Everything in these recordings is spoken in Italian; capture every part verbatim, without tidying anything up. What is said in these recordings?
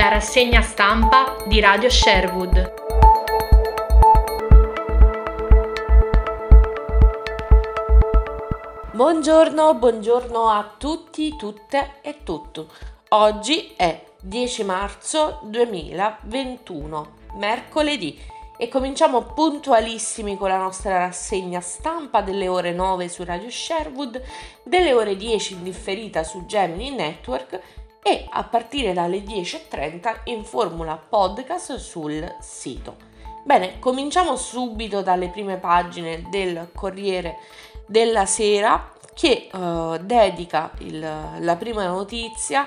La rassegna stampa di Radio Sherwood. Buongiorno, buongiorno a tutti, tutte e tutto. Oggi è dieci marzo duemilaventuno, mercoledì, e cominciamo puntualissimi con la nostra rassegna stampa delle ore nove su Radio Sherwood, delle ore dieci in differita su Gemini Network e a partire dalle dieci e trenta in formula podcast sul sito. Bene, cominciamo subito dalle prime pagine del Corriere della Sera, che uh, dedica il, la prima notizia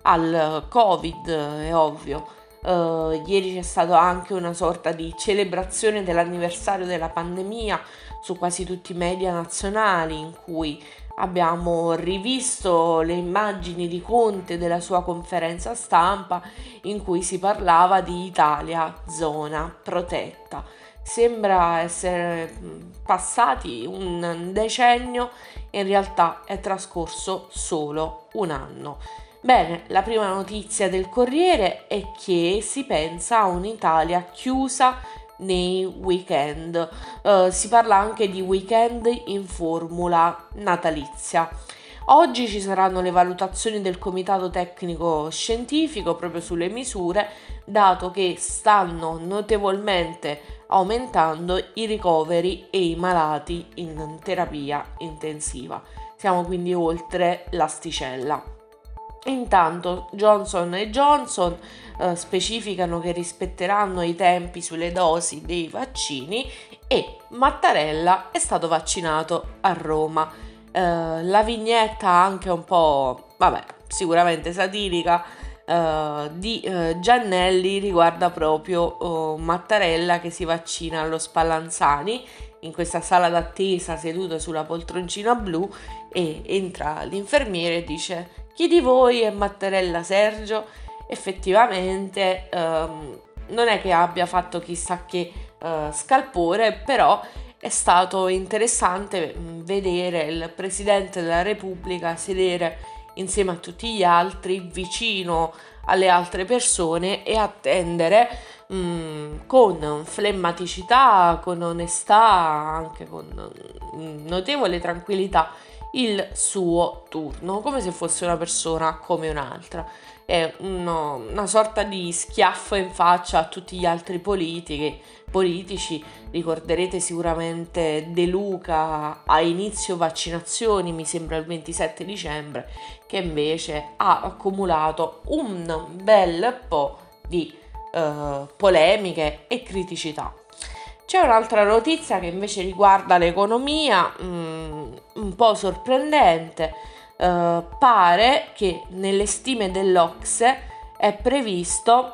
al Covid, è ovvio. Uh, ieri c'è stata anche una sorta di celebrazione dell'anniversario della pandemia su quasi tutti i media nazionali, in cui abbiamo rivisto le immagini di Conte della sua conferenza stampa, in cui si parlava di Italia zona protetta. Sembra essere passati un decennio, in realtà è trascorso solo un anno. Bene, la prima notizia del Corriere è che si pensa a un'Italia chiusa nei weekend. Uh, si parla anche di weekend in formula natalizia. Oggi ci saranno le valutazioni del Comitato Tecnico Scientifico proprio sulle misure, dato che stanno notevolmente aumentando i ricoveri e i malati in terapia intensiva. Siamo quindi oltre l'asticella. Intanto Johnson e Johnson eh, specificano che rispetteranno i tempi sulle dosi dei vaccini e Mattarella è stato vaccinato a Roma. Eh, la vignetta anche un po', vabbè, sicuramente satirica, eh, di eh, Giannelli riguarda proprio eh, Mattarella che si vaccina allo Spallanzani in questa sala d'attesa seduto sulla poltroncina blu, e entra l'infermiere e dice: chi di voi è Mattarella Sergio? Effettivamente ehm, non è che abbia fatto chissà che eh, scalpore, però è stato interessante vedere il Presidente della Repubblica sedere insieme a tutti gli altri vicino alle altre persone e attendere mh, con flemmaticità, con onestà, anche con mh, notevole tranquillità il suo turno, come se fosse una persona come un'altra. È uno, una sorta di schiaffo in faccia a tutti gli altri politici. politici. Ricorderete sicuramente De Luca a inizio vaccinazioni, mi sembra il ventisette dicembre, che invece ha accumulato un bel po' di uh, polemiche e criticità. C'è un'altra notizia che invece riguarda l'economia, um, un po' sorprendente. Uh, pare che nelle stime dell'Ocse è previsto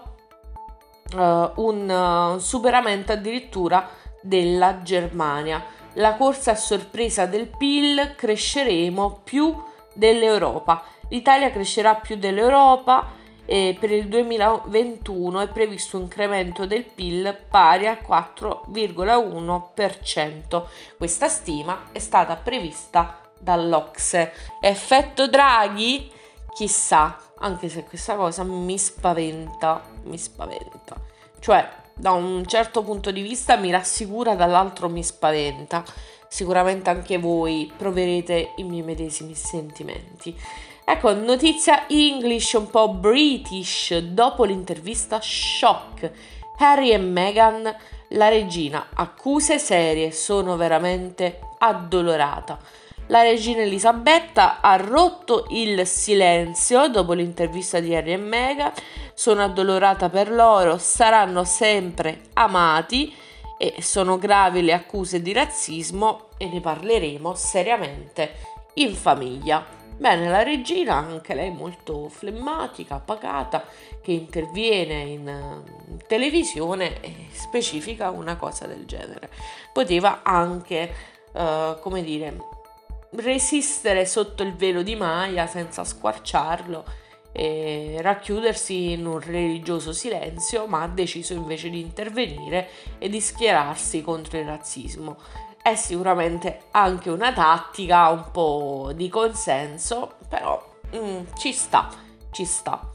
uh, un uh, superamento addirittura della Germania. La corsa a sorpresa del P I L, cresceremo più dell'Europa. L'Italia crescerà più dell'Europa. E per il duemilaventuno è previsto un incremento del P I L pari al quattro virgola uno per cento. Questa stima è stata prevista dall'Ocse. Effetto Draghi? Chissà, anche se questa cosa mi spaventa, mi spaventa. Cioè, da un certo punto di vista mi rassicura, dall'altro mi spaventa. Sicuramente anche voi proverete i miei medesimi sentimenti. Ecco, notizia English un po' British, dopo l'intervista shock. Harry e Meghan, la regina, accuse serie, sono veramente addolorata. La regina Elisabetta ha rotto il silenzio dopo l'intervista di Harry e Meghan, sono addolorata per loro, saranno sempre amati e sono gravi le accuse di razzismo e ne parleremo seriamente in famiglia. Bene, la regina, anche lei molto flemmatica, pacata, che interviene in, in televisione e specifica una cosa del genere. Poteva anche, uh, come dire, resistere sotto il velo di Maya senza squarciarlo e racchiudersi in un religioso silenzio, ma ha deciso invece di intervenire e di schierarsi contro il razzismo. È sicuramente anche una tattica, un po' di consenso, però mm, ci sta, ci sta.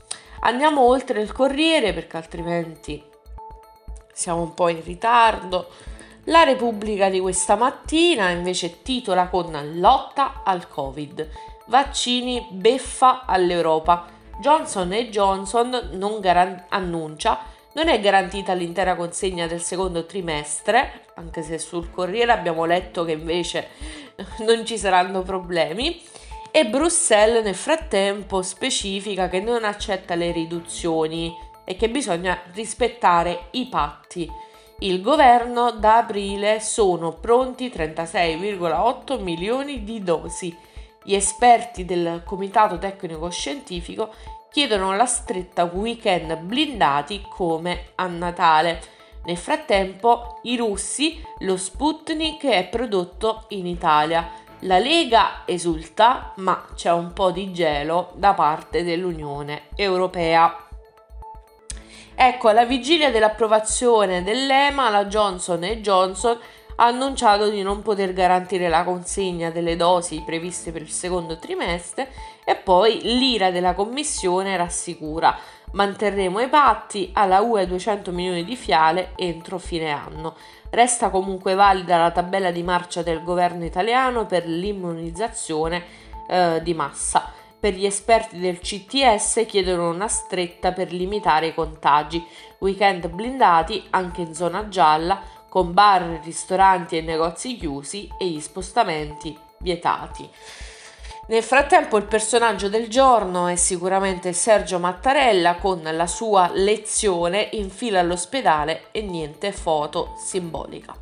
Andiamo oltre il Corriere perché altrimenti siamo un po' in ritardo. La Repubblica di questa mattina invece titola con lotta al Covid. Vaccini beffa all'Europa. Johnson and Johnson non garan- annuncia non è garantita l'intera consegna del secondo trimestre, anche se sul Corriere abbiamo letto che invece non ci saranno problemi. E Bruxelles nel frattempo specifica che non accetta le riduzioni e che bisogna rispettare i patti. Il governo da aprile sono pronti trentasei virgola otto milioni di dosi. Gli esperti del Comitato Tecnico Scientifico chiedono la stretta weekend blindati come a Natale. Nel frattempo, i russi, lo Sputnik è prodotto in Italia. La Lega esulta, ma c'è un po' di gelo da parte dell'Unione Europea. Ecco, alla vigilia dell'approvazione dell'E M A, la Johnson and Johnson ha annunciato di non poter garantire la consegna delle dosi previste per il secondo trimestre e poi l'ira della commissione rassicura: manterremo i patti, alla U E duecento milioni di fiale entro fine anno. Resta comunque valida la tabella di marcia del governo italiano per l'immunizzazione eh, di massa. Per gli esperti del C T S chiedono una stretta per limitare i contagi. Weekend blindati anche in zona gialla, con bar, ristoranti e negozi chiusi e gli spostamenti vietati. Nel frattempo il personaggio del giorno è sicuramente Sergio Mattarella con la sua lezione in fila all'ospedale e niente foto simbolica.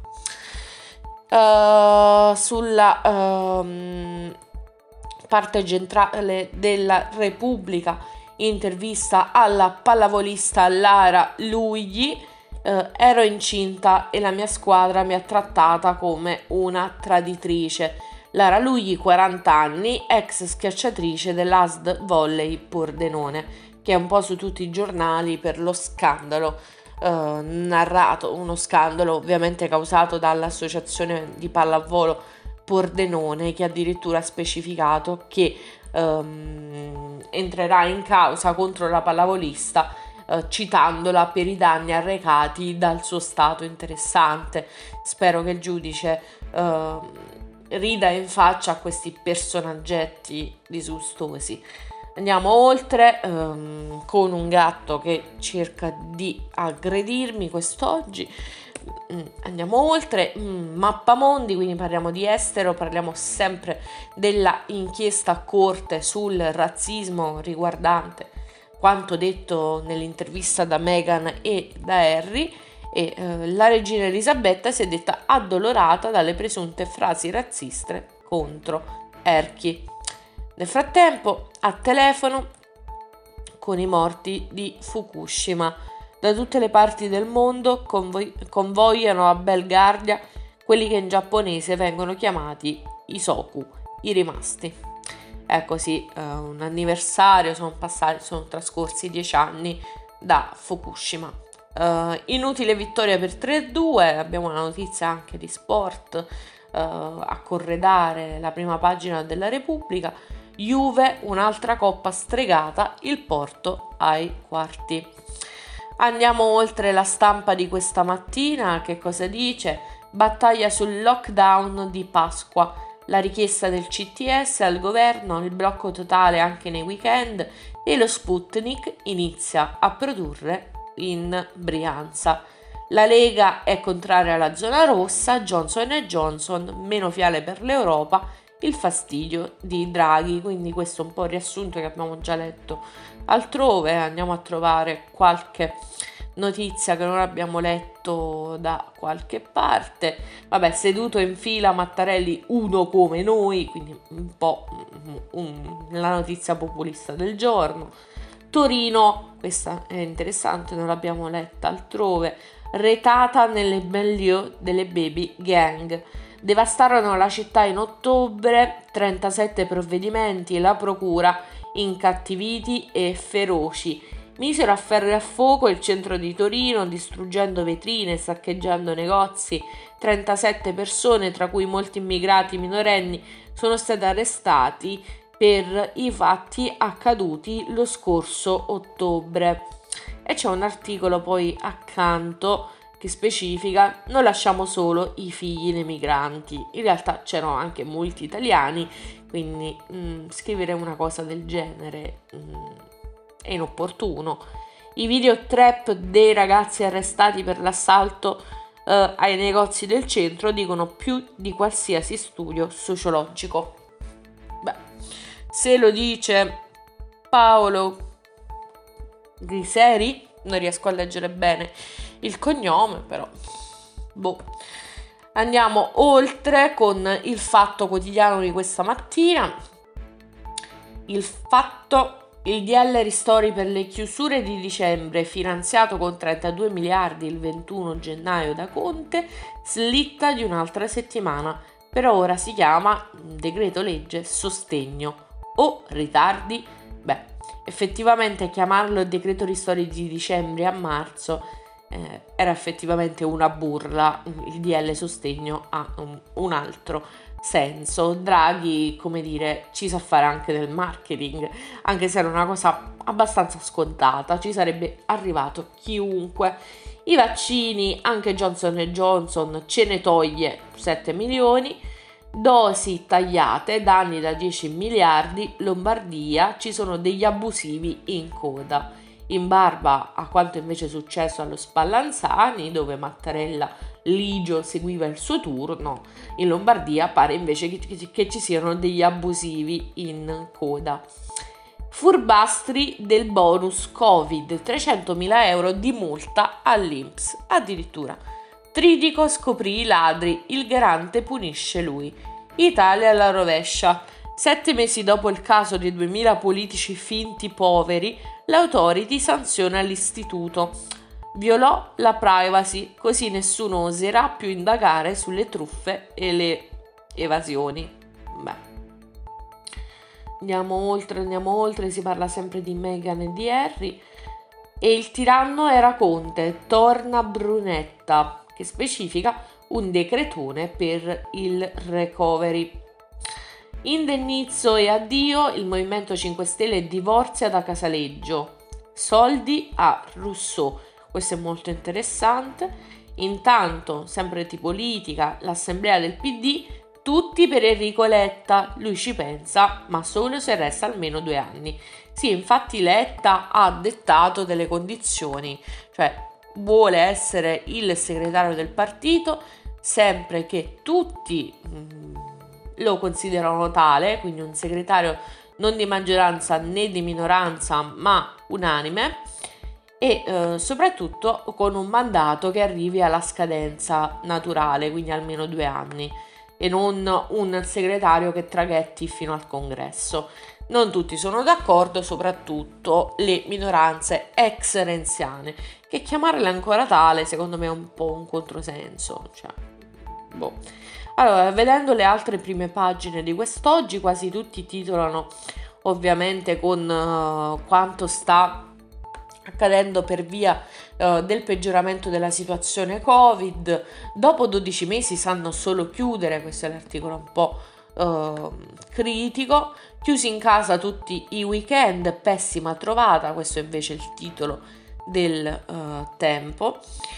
Uh, sulla uh, parte centrale della Repubblica, intervista alla pallavolista Lara Lugli. Uh, ero incinta e la mia squadra mi ha trattata come una traditrice. Lara Lugli, quaranta anni, ex schiacciatrice dell'A S D Volley Pordenone, che è un po' su tutti i giornali per lo scandalo uh, narrato, uno scandalo ovviamente causato dall'associazione di pallavolo Pordenone, che addirittura ha specificato che um, entrerà in causa contro la pallavolista uh, citandola per i danni arrecati dal suo stato interessante. Spero che il giudice uh, rida in faccia a questi personaggetti disgustosi. Andiamo oltre um, con un gatto che cerca di aggredirmi quest'oggi. Mm, andiamo oltre, mm, mappamondi, quindi parliamo di estero, parliamo sempre della inchiesta a corte sul razzismo riguardante quanto detto nell'intervista da Meghan e da Harry. E eh, la regina Elisabetta si è detta addolorata dalle presunte frasi razziste contro Erky. Nel frattempo, a telefono con i morti di Fukushima, da tutte le parti del mondo convoi- convogliano a Belgardia quelli che in giapponese vengono chiamati Isoku, i rimasti. È così, eh, un anniversario, sono passati, sono trascorsi dieci anni da Fukushima. Uh, inutile vittoria per tre a due, abbiamo una notizia anche di sport uh, a corredare la prima pagina della Repubblica. Juve, un'altra coppa stregata, il Porto ai quarti. Andiamo oltre la stampa di questa mattina, che cosa dice? Battaglia sul lockdown di Pasqua, la richiesta del C T S al governo, il blocco totale anche nei weekend e lo Sputnik inizia a produrre in Brianza. La Lega è contraria alla zona rossa, Johnson and Johnson, meno fiale per l'Europa, il fastidio di Draghi. Quindi questo è un po' il riassunto che abbiamo già letto altrove. Andiamo a trovare qualche notizia che non abbiamo letto da qualche parte. Vabbè, seduto in fila Mattarelli, uno come noi, quindi un po' un, la notizia populista del giorno. Torino, questa è interessante, non l'abbiamo letta altrove, retata nelle milieu delle baby gang. Devastarono la città in ottobre, trentasette provvedimenti, la procura, incattiviti e feroci. Misero a ferro e a fuoco il centro di Torino, distruggendo vetrine, saccheggiando negozi. trentasette persone, tra cui molti immigrati minorenni, sono state arrestati per i fatti accaduti lo scorso ottobre. E c'è un articolo poi accanto che specifica: non lasciamo solo i figli nei migranti. In realtà c'erano anche molti italiani, quindi mh, scrivere una cosa del genere mh, è inopportuno. I video trap dei ragazzi arrestati per l'assalto eh, ai negozi del centro dicono più di qualsiasi studio sociologico. Beh, se lo dice Paolo Griseri, non riesco a leggere bene il cognome, però boh. Andiamo oltre con il Fatto Quotidiano di questa mattina. Il Fatto: il D L ristori per le chiusure di dicembre, finanziato con trentadue miliardi il ventuno gennaio da Conte, slitta di un'altra settimana. Per ora si chiama decreto legge sostegno. O ritardi? Beh, effettivamente chiamarlo decreto ristori di dicembre a marzo eh, era effettivamente una burla. Il D L sostegno ha un, un altro senso. Draghi, come dire, ci sa fare anche del marketing, anche se era una cosa abbastanza scontata, ci sarebbe arrivato chiunque. I vaccini, anche Johnson and Johnson ce ne toglie sette milioni. Dosi tagliate, danni da dieci miliardi. Lombardia, ci sono degli abusivi in coda, in barba a quanto invece è successo allo Spallanzani, dove Mattarella ligio seguiva il suo turno. In Lombardia pare invece che, che, che ci siano degli abusivi in coda. Furbastri del bonus Covid, trecentomila euro di multa all'I N P S addirittura. Tridico scoprì i ladri, il garante punisce lui. Italia alla rovescia. Sette mesi dopo il caso dei duemila politici finti poveri, l'autority sanziona l'istituto. Violò la privacy, così nessuno oserà più indagare sulle truffe e le evasioni. Beh. Andiamo oltre, andiamo oltre, si parla sempre di Meghan e di Harry. E il tiranno era Conte, torna Brunetta, che specifica un decretone per il recovery. Indennizzo e addio, il Movimento cinque Stelle divorzia da Casaleggio. Soldi a Rousseau, questo è molto interessante. Intanto, sempre di politica, l'assemblea del P D, tutti per Enrico Letta, lui ci pensa, ma solo se resta almeno due anni. Sì, infatti Letta ha dettato delle condizioni, cioè vuole essere il segretario del partito sempre che tutti mh, lo considerano tale, quindi un segretario non di maggioranza né di minoranza ma unanime, e eh, soprattutto con un mandato che arrivi alla scadenza naturale, quindi almeno due anni, e non un segretario che traghetti fino al congresso. Non tutti sono d'accordo, soprattutto le minoranze ex renziane, che chiamarle ancora tale secondo me è un po' un controsenso, cioè, boh. Allora, vedendo le altre prime pagine di quest'oggi, quasi tutti titolano ovviamente con uh, quanto sta accadendo per via uh, del peggioramento della situazione Covid. Dopo dodici mesi sanno solo chiudere, questo è l'articolo un po' uh, critico. Chiusi in casa tutti i weekend, pessima trovata, questo è invece il titolo del uh, Tempo.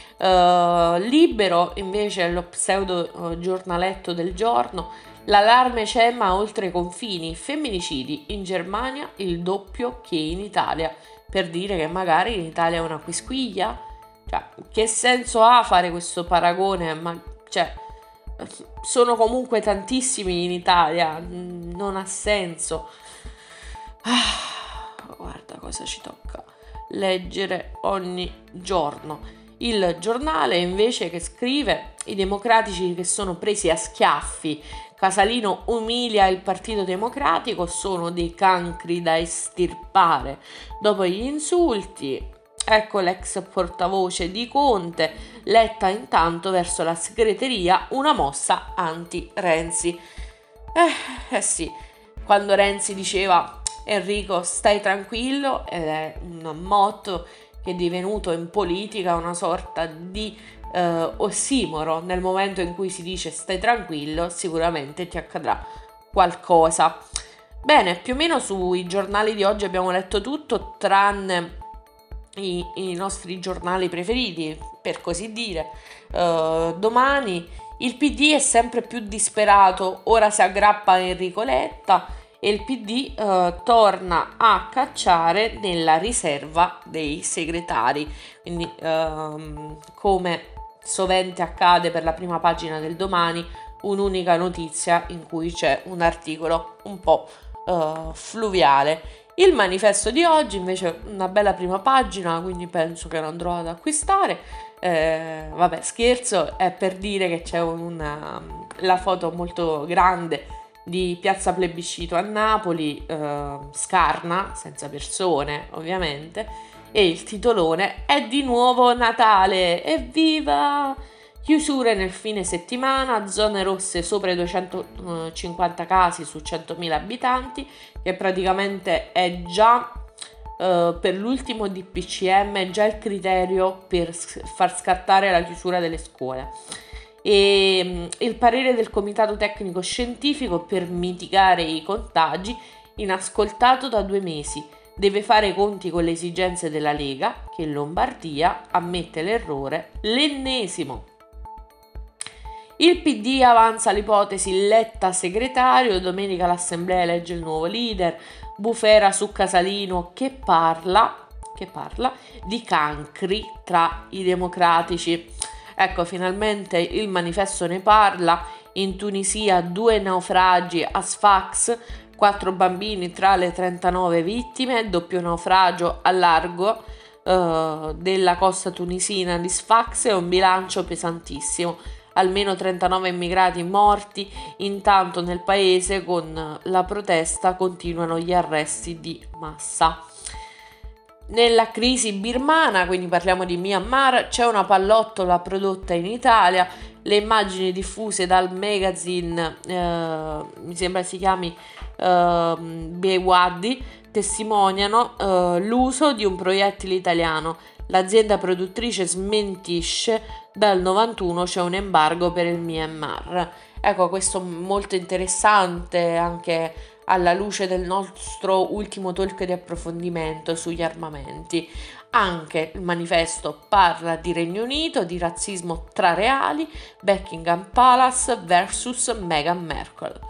Uh, Libero invece lo pseudo uh, giornaletto del giorno. L'allarme C E M A oltre i confini, femminicidi in Germania il doppio che in Italia, per dire che magari in Italia è una quisquiglia. Cioè, che senso ha fare questo paragone? Ma cioè, sono comunque tantissimi in Italia, non ha senso. Ah, guarda cosa ci tocca leggere ogni giorno. Il Giornale invece che scrive: i democratici che sono presi a schiaffi, Casalino umilia il Partito Democratico, sono dei cancri da estirpare. Dopo gli insulti, ecco l'ex portavoce di Conte, Letta intanto verso la segreteria, una mossa anti-Renzi. Eh, eh sì, quando Renzi diceva Enrico stai tranquillo, ed è un motto che è divenuto in politica una sorta di eh, ossimoro. Nel momento in cui si dice stai tranquillo, sicuramente ti accadrà qualcosa. Bene, più o meno sui giornali di oggi abbiamo letto tutto, tranne i, i nostri giornali preferiti, per così dire. Uh, domani il P D è sempre più disperato, ora si aggrappa a Enrico Letta e il P D uh, torna a cacciare nella riserva dei segretari. Quindi, uh, come sovente accade per la prima pagina del Domani, un'unica notizia in cui c'è un articolo un po' uh, fluviale. Il Manifesto di oggi invece una bella prima pagina, quindi penso che lo andrò ad acquistare. Eh, vabbè, scherzo, è per dire che c'è una, la foto molto grande di Piazza Plebiscito a Napoli, eh, scarna, senza persone ovviamente, e il titolone è di nuovo Natale, evviva! Chiusure nel fine settimana, zone rosse sopra i duecentocinquanta casi su centomila abitanti, che praticamente è già uh, per l'ultimo D P C M, è già il criterio per far scattare la chiusura delle scuole. E um, il parere del Comitato Tecnico Scientifico per mitigare i contagi, inascoltato da due mesi, deve fare i conti con le esigenze della Lega, che in Lombardia ammette l'errore, l'ennesimo. Il P D avanza l'ipotesi Letta segretario, domenica l'assemblea elegge il nuovo leader, Bufera su Casalino che parla, che parla di cancri tra i democratici. Ecco, finalmente il Manifesto ne parla. In Tunisia due naufragi a Sfax, quattro bambini tra le trentanove vittime, doppio naufragio a largo uh, della costa tunisina di Sfax e un bilancio pesantissimo. Almeno trentanove immigrati morti, intanto nel paese con la protesta continuano gli arresti di massa. Nella crisi birmana, quindi parliamo di Myanmar, c'è una pallottola prodotta in Italia, le immagini diffuse dal magazine, eh, mi sembra si chiami eh, Bewadi, testimoniano eh, l'uso di un proiettile italiano. L'azienda produttrice smentisce, dal novantuno c'è un embargo per il Myanmar. Ecco, questo molto interessante anche alla luce del nostro ultimo talk di approfondimento sugli armamenti. Anche il Manifesto parla di Regno Unito, di razzismo tra reali, Buckingham Palace versus Meghan Markle.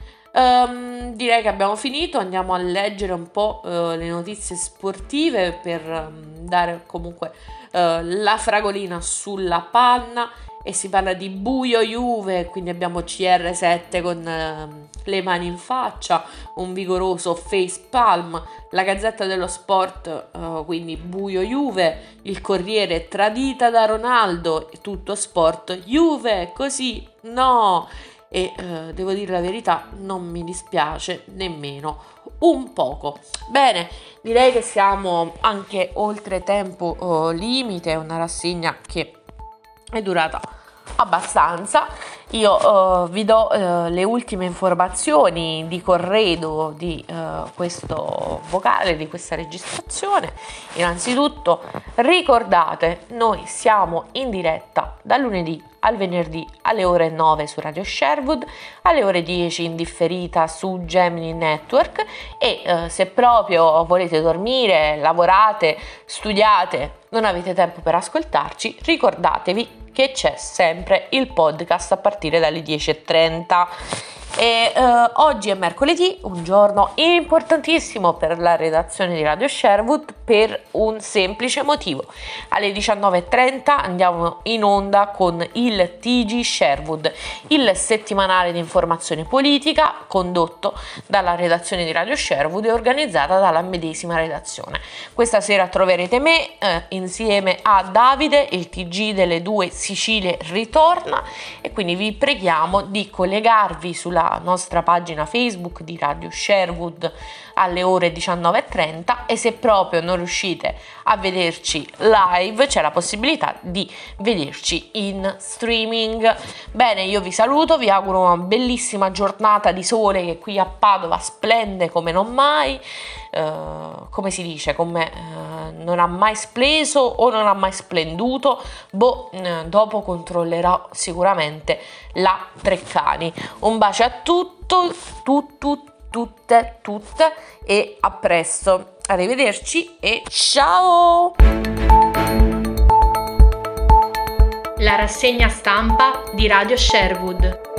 Um, direi che abbiamo finito, andiamo a leggere un po' uh, le notizie sportive per um, dare comunque uh, la fragolina sulla panna, e si parla di buio Juve, quindi abbiamo C R sette con uh, le mani in faccia, un vigoroso face palm, la Gazzetta dello Sport, uh, quindi buio Juve, il Corriere tradita da Ronaldo, tutto sport, Juve così no. E eh, devo dire la verità, non mi dispiace nemmeno un poco. Bene, direi che siamo anche oltre tempo oh, limite, una rassegna che è durata abbastanza. Io uh, vi do uh, le ultime informazioni di corredo di uh, questo vocale, di questa registrazione. Innanzitutto ricordate, noi siamo in diretta dal lunedì al venerdì alle ore nove su Radio Sherwood, alle ore dieci in differita su Gemini Network, e uh, se proprio volete dormire, lavorate, studiate, non avete tempo per ascoltarci, ricordatevi che c'è sempre il podcast a partire dalle dieci e trenta. E uh, oggi è mercoledì, un giorno importantissimo per la redazione di Radio Sherwood per un semplice motivo. Alle diciannove e trenta andiamo in onda con il T G Sherwood, il settimanale di informazione politica condotto dalla redazione di Radio Sherwood e organizzata dalla medesima redazione. Questa sera troverete me eh, insieme a Davide, il T G delle due Sicilie ritorna, e quindi vi preghiamo di collegarvi sulla nostra pagina Facebook di Radio Sherwood alle ore diciannove e trenta, e se proprio non riuscite a vederci live c'è la possibilità di vederci in streaming. Bene, io vi saluto, vi auguro una bellissima giornata di sole che qui a Padova splende come non mai, eh, come si dice, come eh, non ha mai spleso o non ha mai splenduto, boh, eh, dopo controllerò sicuramente la Treccani. Un bacio a tutto, tutto, tutte, tutte e a presto. Arrivederci e ciao! La rassegna stampa di Radio Sherwood.